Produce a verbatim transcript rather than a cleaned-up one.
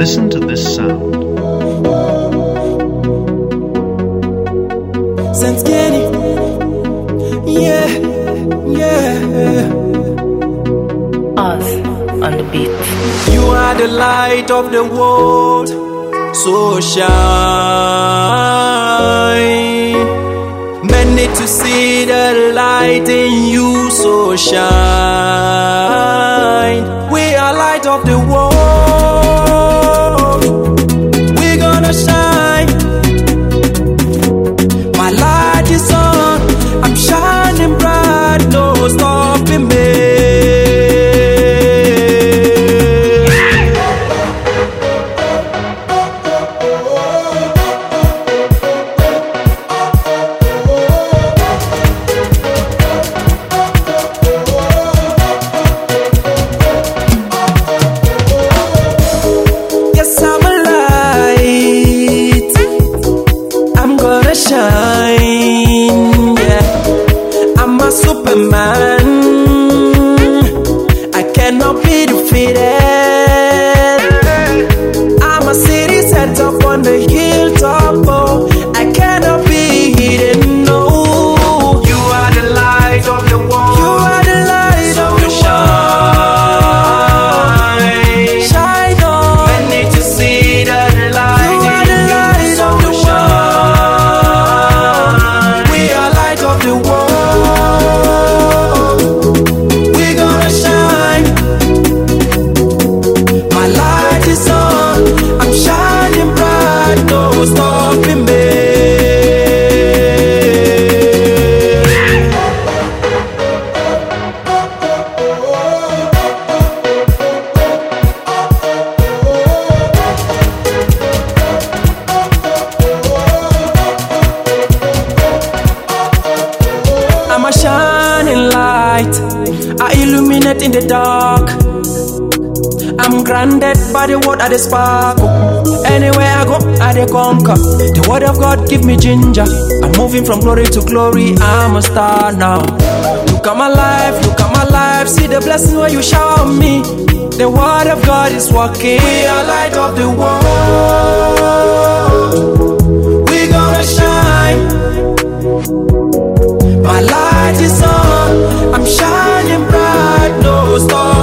Listen to this sound. Sense Kenny. Yeah, yeah. Us on the beat. You are the light of the world, so shine. Men need to see the light in you, so shine. We are light of the world. We're gonna shine. My light is on. I'm shining bright. No stopping me. Shine, yeah. I'm a Superman. I cannot be defeated. I'm a city set up on the hilltop. Oh, I cannot be hidden. No, you are the light of the world. You are the light of the shine. Shine on. I need to see the light. You are the light of the shine. The world, we're gonna shine. My light is on. I'm shining bright. No stopping me. I'm a shining light, I illuminate in the dark. I'm grounded by the word of the sparkle. Anywhere I go, I dey conquer. The word of God give me ginger. I'm moving from glory to glory. I'm a star now. Look at my life, look at my life. See the blessing where you shower on me. The word of God is working. We are light of the world. We gonna shine. My light is on. I'm shining bright. No stop.